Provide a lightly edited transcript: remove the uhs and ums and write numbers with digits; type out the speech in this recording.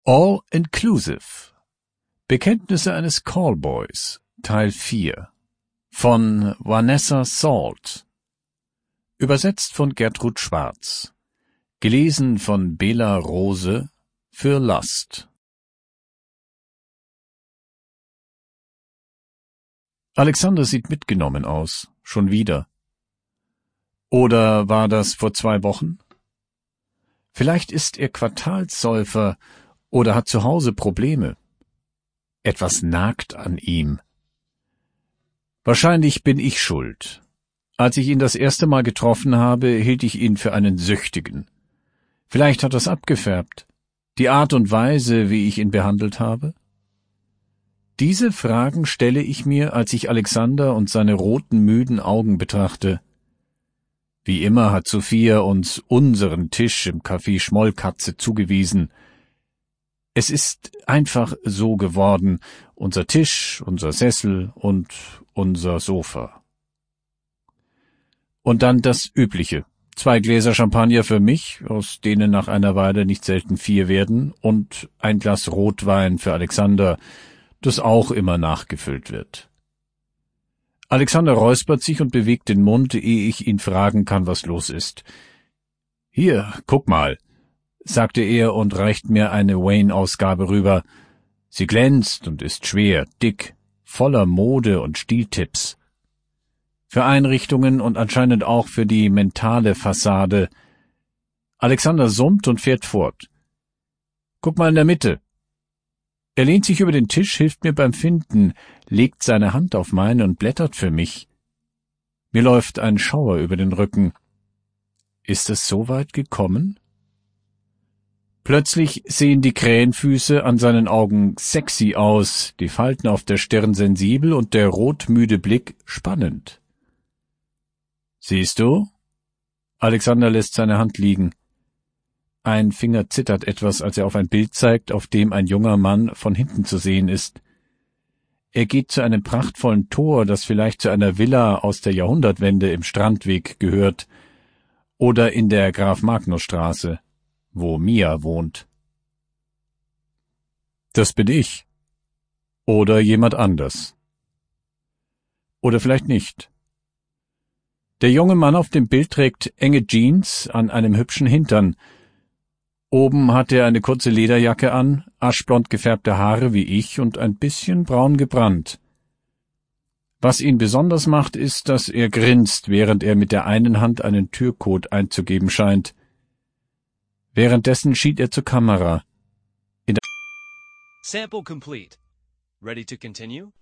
All Inclusive. Bekenntnisse eines Callboys, Teil 4 von Vanessa Salt. Übersetzt von Gertrud Schwarz. Gelesen von Bela Rose für Lust. Alexander sieht mitgenommen aus, schon wieder. Oder war das vor 2 Wochen? Vielleicht ist er Quartalssäufer oder hat zu Hause Probleme. Etwas nagt an ihm. Wahrscheinlich bin ich schuld. Als ich ihn das erste Mal getroffen habe, hielt ich ihn für einen Süchtigen. Vielleicht hat das abgefärbt. Die Art und Weise, wie ich ihn behandelt habe? Diese Fragen stelle ich mir, als ich Alexander und seine roten, müden Augen betrachte. Wie immer hat Sophia uns unseren Tisch im Café Schmollkatze zugewiesen. Es ist einfach so geworden, unser Tisch, unser Sessel und unser Sofa. Und dann das Übliche. 2 Gläser Champagner für mich, aus denen nach einer Weile nicht selten 4 werden, und ein Glas Rotwein für Alexander, das auch immer nachgefüllt wird. Alexander räuspert sich und bewegt den Mund, ehe ich ihn fragen kann, was los ist. »Hier, guck mal«, sagte er und reicht mir eine Wayne-Ausgabe rüber. Sie glänzt und ist schwer, dick, voller Mode und Stiltipps. Für Einrichtungen und anscheinend auch für die mentale Fassade. Alexander summt und fährt fort. »Guck mal in der Mitte.« Er lehnt sich über den Tisch, hilft mir beim Finden, legt seine Hand auf meine und blättert für mich. Mir läuft ein Schauer über den Rücken. Ist es so weit gekommen? Plötzlich sehen die Krähenfüße an seinen Augen sexy aus, die Falten auf der Stirn sensibel und der rotmüde Blick spannend. »Siehst du?« Alexander lässt seine Hand liegen. Ein Finger zittert etwas, als er auf ein Bild zeigt, auf dem ein junger Mann von hinten zu sehen ist. Er geht zu einem prachtvollen Tor, das vielleicht zu einer Villa aus der Jahrhundertwende im Strandweg gehört, oder in der Graf-Magnus-Straße, wo Mia wohnt. Das bin ich. Oder jemand anders. Oder vielleicht nicht. Der junge Mann auf dem Bild trägt enge Jeans an einem hübschen Hintern. Oben hat er eine kurze Lederjacke an, aschblond gefärbte Haare wie ich und ein bisschen braun gebrannt. Was ihn besonders macht, ist, dass er grinst, während er mit der einen Hand einen Türcode einzugeben scheint. Währenddessen schielt er zur Kamera. Sample complete. Ready to continue?